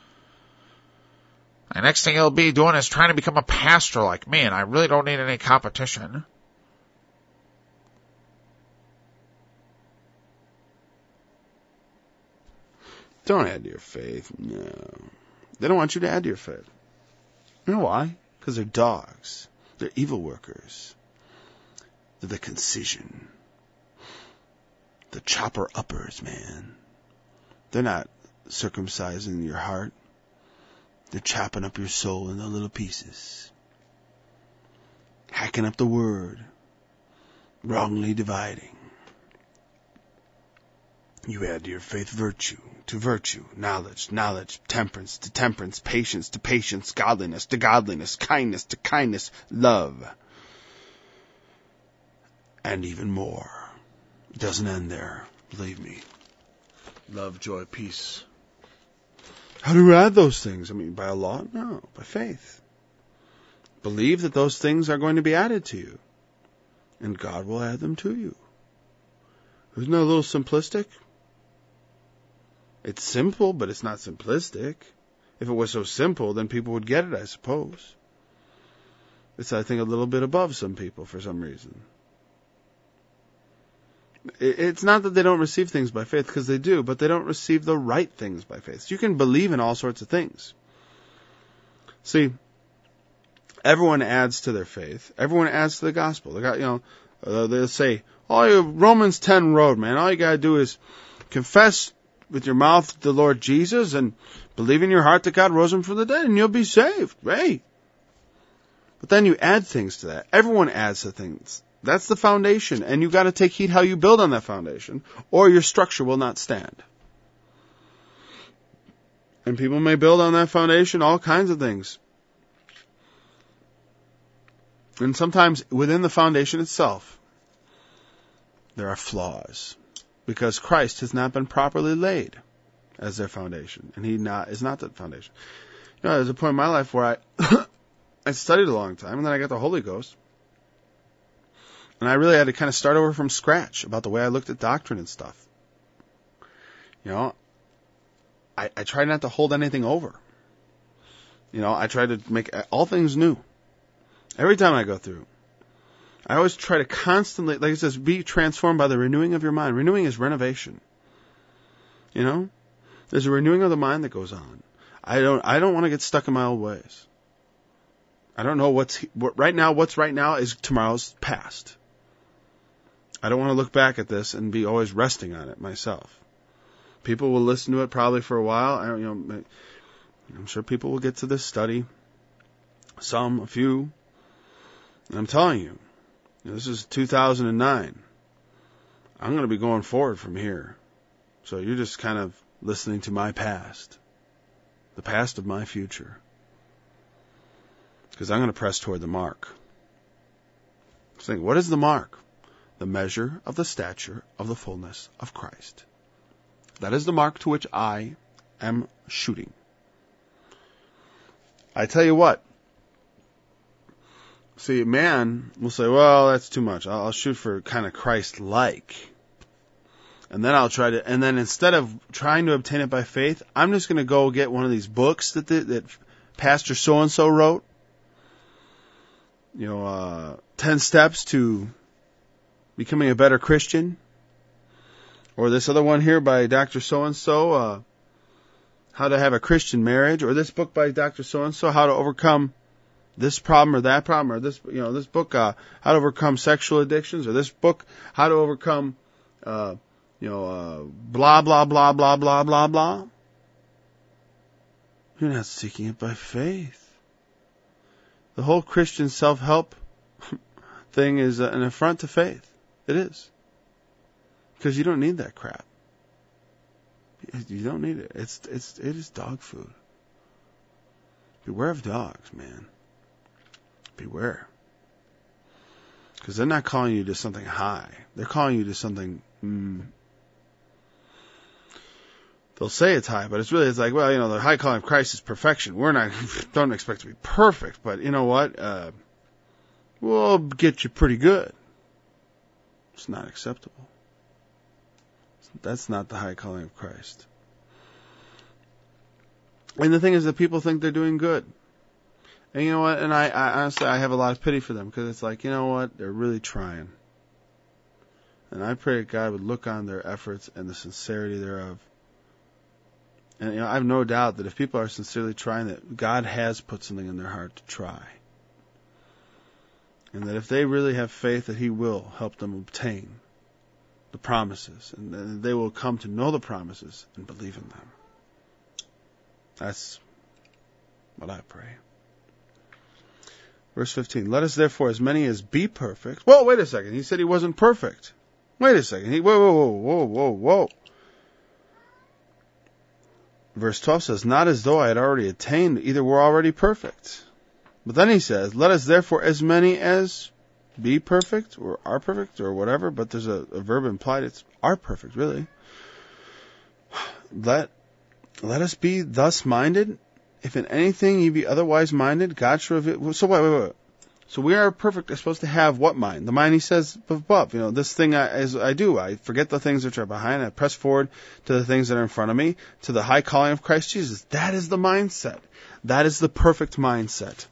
The next thing you'll be doing is trying to become a pastor like me, and I really don't need any competition. Don't add to your faith. No. They don't want you to add to your faith. You know why? Because they're dogs. They're evil workers. They're the concision. The chopper uppers, man. They're not circumcising your heart. They're chopping up your soul into little pieces. Hacking up the word. Wrongly dividing. You add to your faith virtue, to virtue, knowledge, temperance, to temperance, patience, to patience, godliness, to godliness, kindness, to kindness, love. And even more. It doesn't end there, believe me. Love, joy, peace. How do you add those things? I mean, by a law? No, by faith. Believe that those things are going to be added to you. And God will add them to you. Isn't that a little simplistic? It's simple, but it's not simplistic. If it was so simple, then people would get it, I suppose. It's, I think, a little bit above some people for some reason. It's not that they don't receive things by faith, because they do, but they don't receive the right things by faith. You can believe in all sorts of things. See, everyone adds to their faith. Everyone adds to the gospel. They got, they'll say, Romans 10 road, man. All you gotta do is confess with your mouth the Lord Jesus and believe in your heart that God rose him from the dead and you'll be saved. Hey. But then you add things to that. Everyone adds to things. That's the foundation. And you got to take heed how you build on that foundation or your structure will not stand. And people may build on that foundation all kinds of things. And sometimes within the foundation itself, there are flaws. Because Christ has not been properly laid as their foundation. And he is not that foundation. There's a point in my life where I studied a long time, and then I got the Holy Ghost. And I really had to kind of start over from scratch about the way I looked at doctrine and stuff. I tried not to hold anything over. I tried to make all things new. Every time I go through. I always try to constantly, like it says, be transformed by the renewing of your mind. Renewing is renovation. There's a renewing of the mind that goes on. I don't want to get stuck in my old ways. I don't know what's right now is tomorrow's past. I don't want to look back at this and be always resting on it myself. People will listen to it probably for a while. I'm sure people will get to this study. A few. And I'm telling you, this is 2009. I'm going to be going forward from here. So you're just kind of listening to my past. The past of my future. Because I'm going to press toward the mark. Think, what is the mark? The measure of the stature of the fullness of Christ. That is the mark to which I am shooting. I tell you what. See, man will say, well, that's too much. I'll shoot for kind of Christ-like. And then and then instead of trying to obtain it by faith, I'm just going to go get one of these books that Pastor so-and-so wrote. 10 steps to becoming a better Christian. Or this other one here by Dr. so-and-so, how to have a Christian marriage. Or this book by Dr. so-and-so, how to overcome this problem or that problem. Or this book, how to overcome sexual addictions. Or this book, how to overcome, blah, blah, blah, blah, blah, blah, blah. You're not seeking it by faith. The whole Christian self-help thing is an affront to faith. It is. Because you don't need that crap. You don't need it. It is dog food. Beware of dogs, man. Beware. Because they're not calling you to something high. They're calling you to something, they'll say it's high, but it's like, well, the high calling of Christ is perfection. Don't expect to be perfect, but you know what? We'll get you pretty good. It's not acceptable. That's not the high calling of Christ. And the thing is that people think they're doing good. And you know what? And I honestly, I have a lot of pity for them because it's like, you know what? They're really trying. And I pray that God would look on their efforts and the sincerity thereof. And I have no doubt that if people are sincerely trying, that God has put something in their heart to try. And that if they really have faith, that He will help them obtain the promises. And they will come to know the promises and believe in them. That's what I pray. Verse 15. Let us therefore, as many as be perfect. Whoa, wait a second. He said he wasn't perfect. Wait a second. Whoa. Verse 12 says, not as though I had already attained, either were already perfect. But then he says, let us therefore as many as be perfect, or are perfect, or whatever, but there's a verb implied, it's are perfect, really. Let us be thus minded, if in anything ye be otherwise minded, God shall reveal. So wait. So we are perfect, are supposed to have what mind? The mind he says above. This thing as I do. I forget the things which are behind. I press forward to the things that are in front of me, to the high calling of Christ Jesus. That is the mindset. That is the perfect mindset.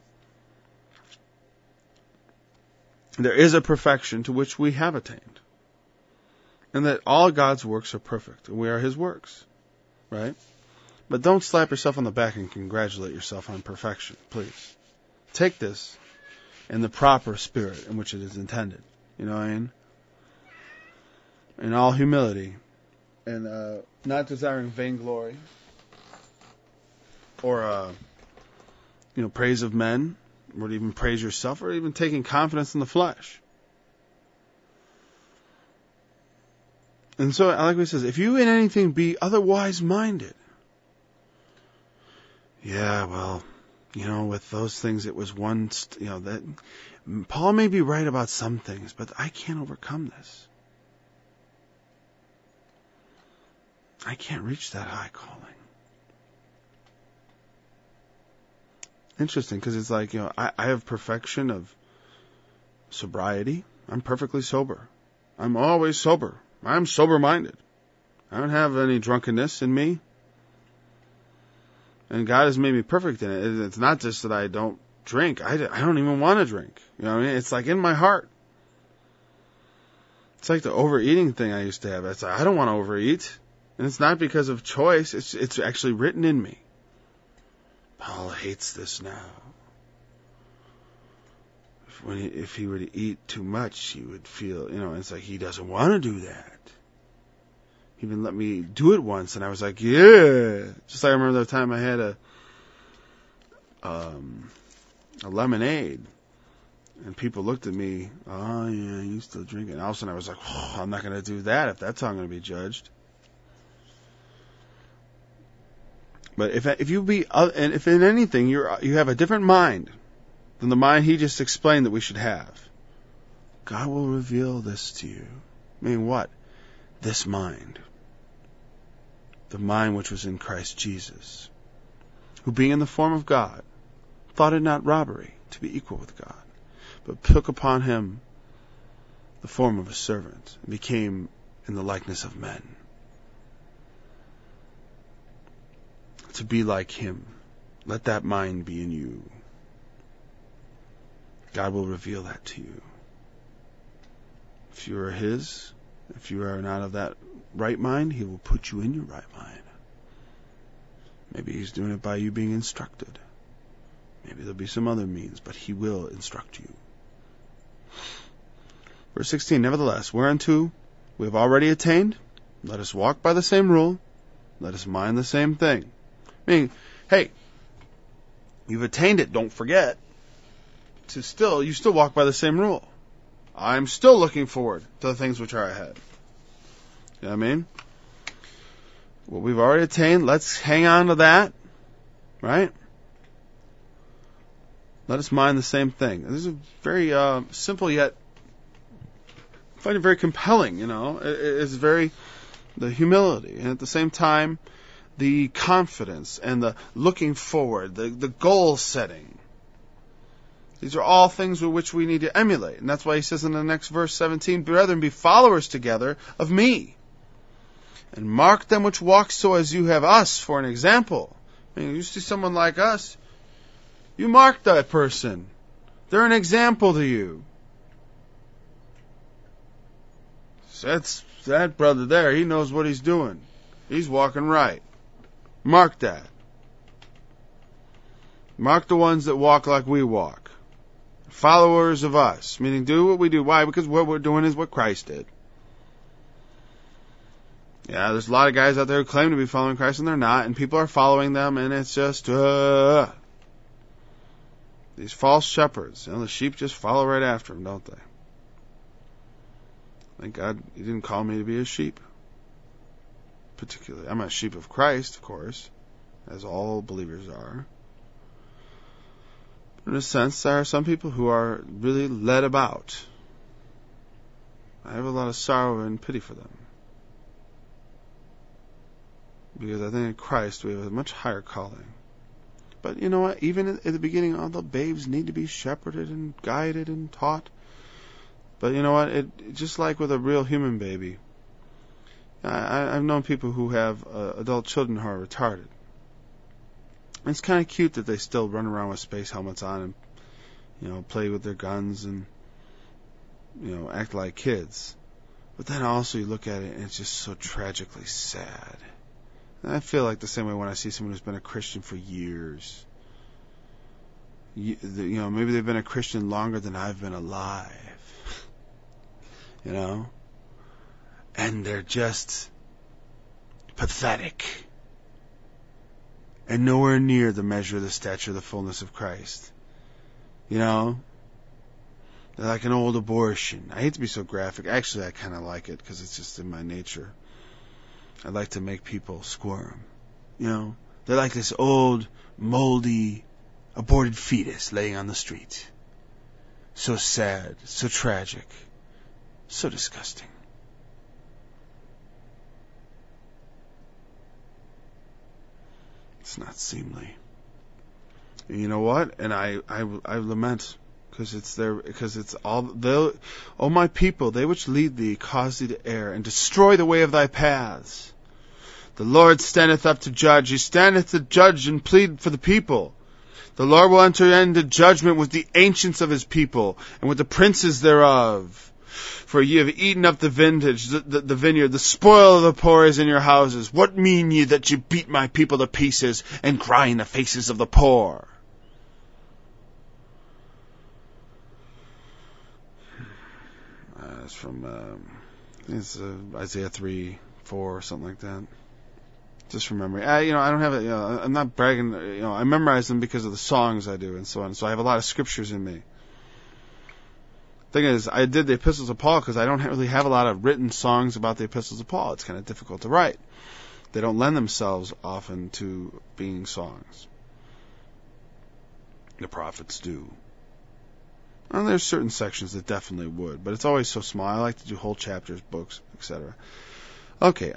There is a perfection to which we have attained. And that all God's works are perfect. And we are His works. Right? But don't slap yourself on the back and congratulate yourself on perfection. Please. Take this in the proper spirit in which it is intended. You know what I mean? In all humility. And not desiring vainglory. Or, praise of men. Or to even praise yourself. Or even taking confidence in the flesh. And so, like he says, if you in anything be otherwise minded. Yeah, well, with those things, it was one, that Paul may be right about some things, but I can't overcome this. I can't reach that high calling. Interesting, because it's like, I have perfection of sobriety. I'm perfectly sober. I'm always sober. I'm sober-minded. I don't have any drunkenness in me. And God has made me perfect in it. It's not just that I don't drink. I don't even want to drink. You know what I mean? It's like in my heart. It's like the overeating thing I used to have. It's like, I don't want to overeat. And it's not because of choice. It's actually written in me. Paul hates this now. If he were to eat too much, he would feel, it's like he doesn't want to do that. He even let me do it once, and I was like, yeah. Just like I remember the time I had a lemonade, and people looked at me, oh yeah, you still drinking? And all of a sudden I was like, oh, I'm not going to do that if that's how I'm going to be judged. But if in anything you have a different mind than the mind he just explained that we should have, God will reveal this to you. I mean, what? This mind. The mind which was in Christ Jesus, who being in the form of God, thought it not robbery to be equal with God, but took upon him the form of a servant, and became in the likeness of men, to be like him, Let that mind be in you. God will reveal that to you. If you are His, if you are not of that right mind, He will put you in your right mind. Maybe He's doing it by you being instructed. Maybe there'll be some other means, but He will instruct you. Verse 16, nevertheless, whereunto we have already attained, let us walk by the same rule, let us mind the same thing. Meaning, hey, you've attained it, don't forget. You still walk by the same rule. I'm still looking forward to the things which are ahead. You know what I mean? What we've already attained, let's hang on to that, right? Let us mind the same thing. This is a very simple yet I find it very compelling, you know. It's very the humility and at the same time the confidence and the looking forward, the goal setting. These are all things with which we need to emulate. And that's why he says in the next verse 17, brethren, be followers together of me. And mark them which walk so as you have us for an example. I mean, you see someone like us, you mark that person. They're an example to you. That's that brother there, he knows what he's doing. He's walking right. Mark that. Mark the ones that walk like we walk. Followers of us, meaning do what we do. Why? Because what we're doing is what Christ did. Yeah, there's a lot of guys out there who claim to be following Christ and they're not, and people are following them, and it's just these false shepherds. You know, the sheep just follow right after them, don't they? Thank God He didn't call me to be a sheep. Particularly, I'm a sheep of Christ, of course, as all believers are. In a sense, there are some people who are really led about. I have a lot of sorrow and pity for them. Because I think in Christ we have a much higher calling. But you know what? Even at the beginning, all the babes need to be shepherded and guided and taught. But you know what? It just like with a real human baby. I've known people who have adult children who are retarded. It's kind of cute that they still run around with space helmets on and, you know, play with their guns and, you know, act like kids. But then also you look at it and it's just so tragically sad. And I feel like the same way when I see someone who's been a Christian for years. You know, maybe they've been a Christian longer than I've been alive. You know? And they're just pathetic. And nowhere near the measure of the stature of the fullness of Christ. You know? They're like an old abortion. I hate to be so graphic. Actually, I kind of like it because it's just in my nature. I like to make people squirm. You know? They're like this old, moldy, aborted fetus laying on the street. So sad, so tragic, so disgusting. It's not seemly. And you know what? And I lament because it's all O my people, they which lead thee cause thee to err and destroy the way of thy paths. The Lord standeth up to judge. He standeth to judge and plead for the people. The Lord will enter into judgment with the ancients of his people and with the princes thereof. For ye have eaten up the vintage, the vineyard, the spoil of the poor is in your houses. What mean ye that ye beat my people to pieces and grind the faces of the poor? It's from Isaiah 3:4, something like that. Just from memory. I don't have it. You know, I'm not bragging. You know, I memorize them because of the songs I do and so on. So I have a lot of scriptures in me. Thing is, I did the epistles of Paul because I don't really have a lot of written songs about the epistles of Paul. It's kind of difficult to write. They don't lend themselves often to being songs. The prophets do. Well, there's certain sections that definitely would, but it's always so small. I like to do whole chapters, books, etc. Okay,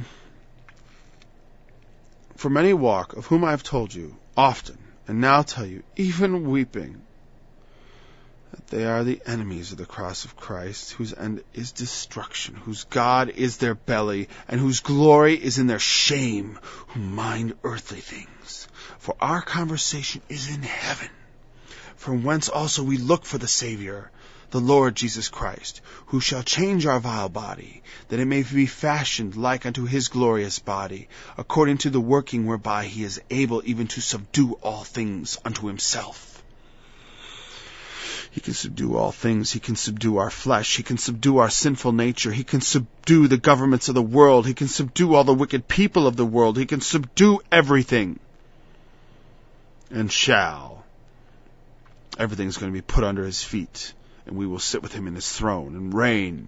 for many walk, of whom I have told you often, and now tell you, even weeping. that they are the enemies of the cross of Christ, whose end is destruction, whose God is their belly, and whose glory is in their shame, who mind earthly things. For our conversation is in heaven, from whence also we look for the Savior, the Lord Jesus Christ, who shall change our vile body, that it may be fashioned like unto his glorious body, according to the working whereby he is able even to subdue all things unto himself. He can subdue all things. He can subdue our flesh. He can subdue our sinful nature. He can subdue the governments of the world. He can subdue all the wicked people of the world. He can subdue everything. And shall. Everything's going to be put under his feet. And we will sit with him in his throne and reign.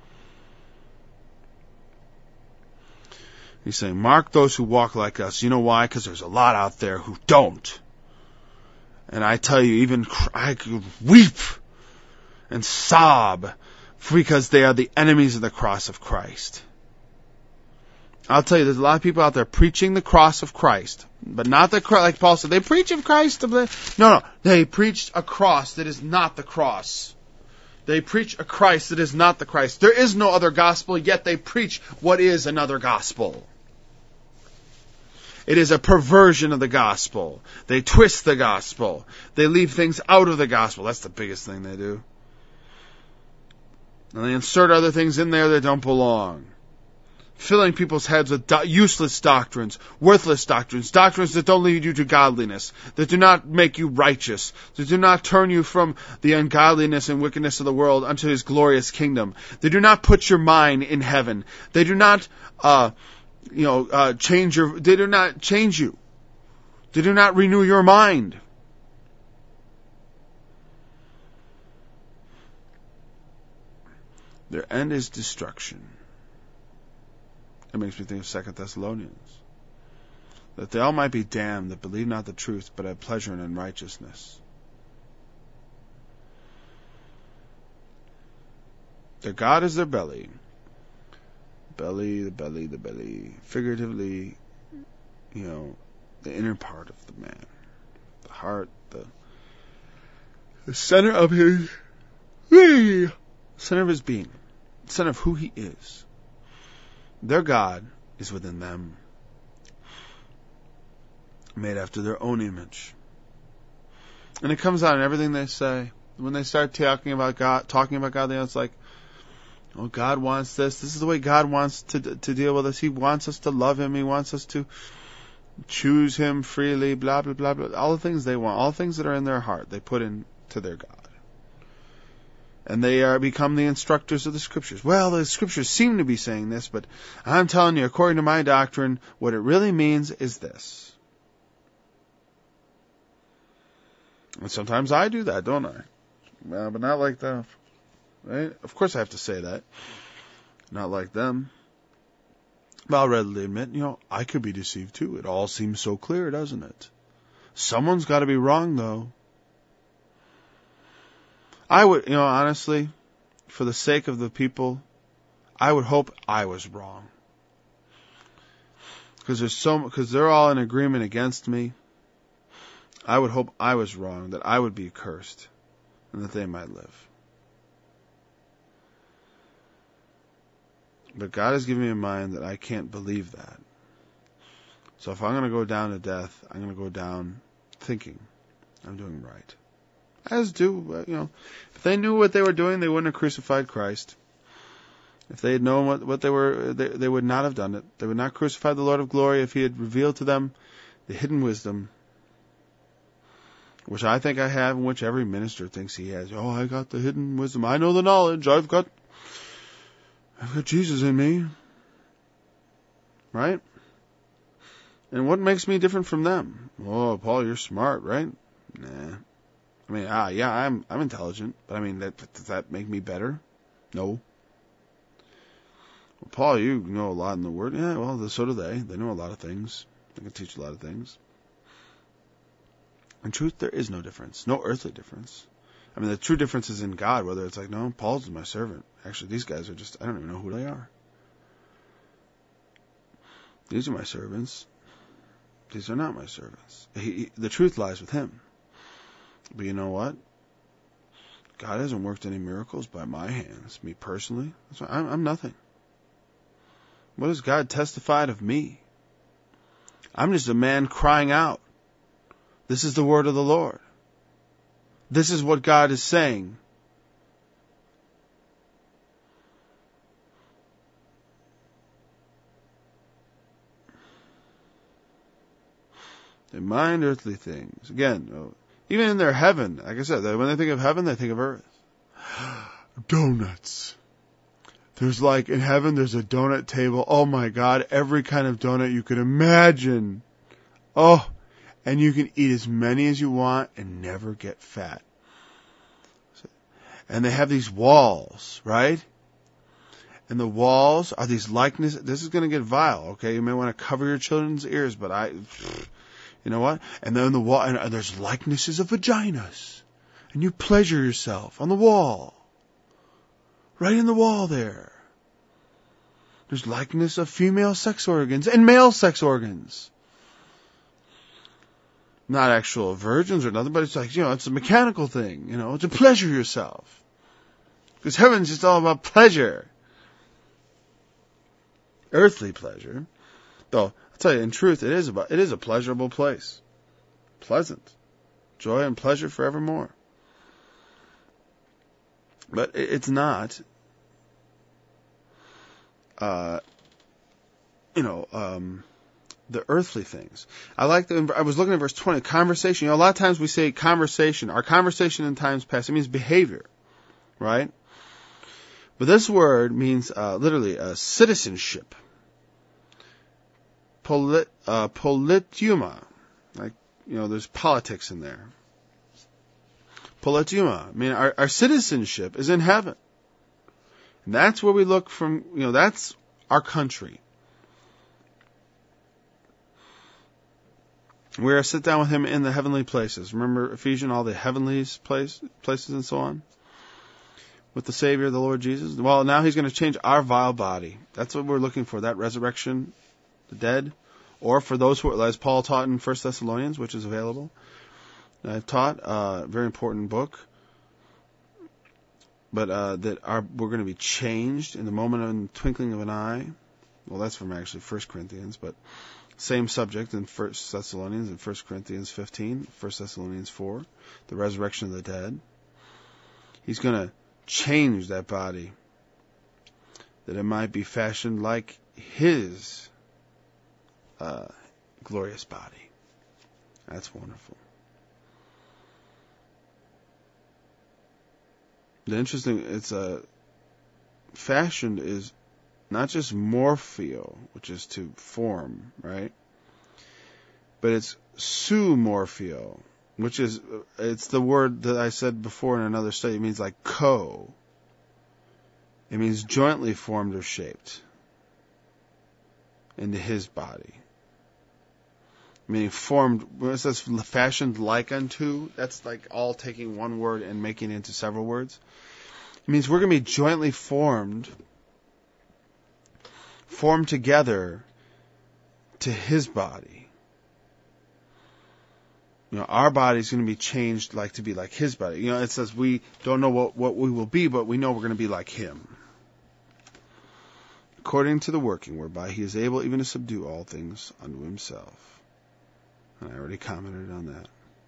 He's saying, mark those who walk like us. You know why? Because there's a lot out there who don't. And I tell you, even I could weep and sob because they are the enemies of the cross of Christ. I'll tell you, there's a lot of people out there preaching the cross of Christ, but not the cross, like Paul said, they preach of Christ. No, they preach a cross that is not the cross. They preach a Christ that is not the Christ. There is no other gospel, yet they preach what is another gospel. It is a perversion of the gospel. They twist the gospel. They leave things out of the gospel. That's the biggest thing they do. And they insert other things in there that don't belong. Filling people's heads with useless doctrines, worthless doctrines, doctrines that don't lead you to godliness, that do not make you righteous, that do not turn you from the ungodliness and wickedness of the world unto his glorious kingdom. They do not put your mind in heaven. They do not they do not change you. They do not renew your mind. Their end is destruction. It makes me think of 2 Thessalonians. That they all might be damned that believe not the truth, but have pleasure in unrighteousness. Their God is their belly. The belly. Figuratively, the inner part of the man. The heart, the center of his being. The center of who he is. Their God is within them. Made after their own image. And it comes out in everything they say. When they start talking about God, it's like, oh, God wants this. This is the way God wants to deal with us. He wants us to love him. He wants us to choose him freely, blah, blah, blah, blah. All the things they want, all the things that are in their heart, they put into their God. And they become the instructors of the Scriptures. Well, the Scriptures seem to be saying this, but I'm telling you, according to my doctrine, what it really means is this. And sometimes I do that, don't I? Well, but not like them. Right? Of course I have to say that. Not like them. But I'll readily admit, I could be deceived too. It all seems so clear, doesn't it? Someone's got to be wrong, though. I would, honestly, for the sake of the people, I would hope I was wrong. Because they're all in agreement against me. I would hope I was wrong, that I would be cursed, and that they might live. But God has given me a mind that I can't believe that. So if I'm going to go down to death, I'm going to go down thinking I'm doing right. As do, if they knew what they were doing, they wouldn't have crucified Christ. If they had known what they were, they would not have done it. They would not crucify the Lord of glory if he had revealed to them the hidden wisdom, which I think I have, and which every minister thinks he has. Oh, I got the hidden wisdom. I know the knowledge. I've got Jesus in me. Right? And what makes me different from them? Oh, Paul, you're smart, right? Nah. I'm intelligent, but does that make me better? No. Well, Paul, you know a lot in the Word. Yeah, well, so do they. They know a lot of things. They can teach a lot of things. In truth, there is no difference. No earthly difference. The true difference is in God, whether it's like, no, Paul's my servant. Actually, these guys are I don't even know who they are. These are my servants. These are not my servants. The truth lies with him. But you know what? God hasn't worked any miracles by my hands, me personally. I'm nothing. What has God testified of me? I'm just a man crying out. This is the word of the Lord. This is what God is saying. They mind earthly things. Again, even in their heaven, like I said, when they think of heaven, they think of earth. Donuts. There's like, in heaven, there's a donut table. Oh my God, every kind of donut you could imagine. Oh, and you can eat as many as you want and never get fat. And they have these walls, right? And the walls are these likenesses. This is going to get vile, okay? You may want to cover your children's ears, but you know what? And then the wall, and there's likenesses of vaginas. And you pleasure yourself on the wall. Right in the wall there. There's likeness of female sex organs and male sex organs. Not actual virgins or nothing, but it's like, it's a mechanical thing, to pleasure yourself. Because heaven's just all about pleasure. Earthly pleasure. Though, I'll tell you, in truth, it is a pleasurable place. Pleasant. Joy and pleasure forevermore. But it's not, the earthly things. I was looking at verse 20, conversation. A lot of times we say conversation. Our conversation in times past, it means behavior, right? But this word means literally citizenship. Politeuma. Like, there's politics in there. Politeuma. I mean, our citizenship is in heaven. And that's where we look from, that's our country. We are sit down with him in the heavenly places. Remember Ephesians, all the heavenly places and so on? With the Savior, the Lord Jesus. Well, now he's going to change our vile body. That's what we're looking for, that resurrection, the dead. Or for those who, as Paul taught in 1 Thessalonians, which is available. I've taught, a very important book. But we're going to be changed in the moment of the twinkling of an eye. Well, that's from actually 1 Corinthians, but same subject in 1 Thessalonians and 1 Corinthians 15, 1 Thessalonians 4, the resurrection of the dead. He's going to change that body that it might be fashioned like his glorious body. That's wonderful. The interesting, fashioned is not just morpheo, which is to form, right? But it's zoomorpheo, which is, it's the word that I said before in another study. It means like co. It means jointly formed or shaped into his body. Meaning formed, when it says fashioned like unto, that's like all taking one word and making it into several words. It means we're going to be jointly formed together to his body. Our body's going to be changed to be like his body. It says we don't know what we will be, but we know we're going to be like him. According to the working whereby he is able even to subdue all things unto himself. And I already commented on that.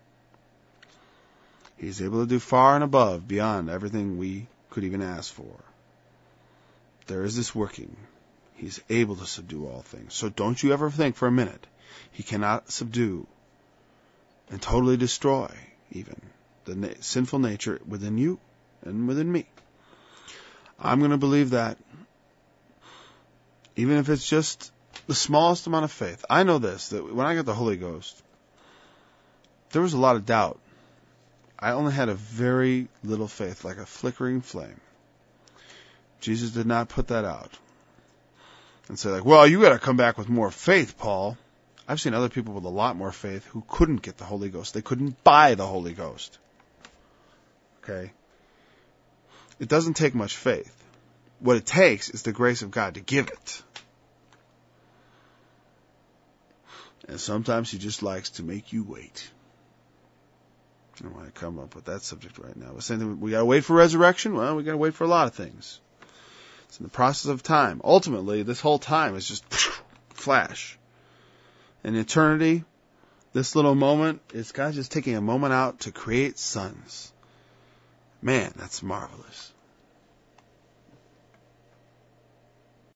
He's able to do far and above, beyond everything we could even ask for. There is this working. He's able to subdue all things. So don't you ever think for a minute he cannot subdue and totally destroy even the sinful nature within you and within me. I'm going to believe that, even if it's just the smallest amount of faith. I know this, that when I got the Holy Ghost, there was a lot of doubt. I only had a very little faith, like a flickering flame. Jesus did not put that out and say, well, you got to come back with more faith, Paul. I've seen other people with a lot more faith who couldn't get the Holy Ghost. They couldn't buy the Holy Ghost. Okay? It doesn't take much faith. What it takes is the grace of God to give it. And sometimes he just likes to make you wait. I don't want to come up with that subject right now. But saying we got to wait for resurrection. Well, we got to wait for a lot of things. It's in the process of time. Ultimately, this whole time is just flash. In eternity, this little moment is God just taking a moment out to create suns. Man, that's marvelous.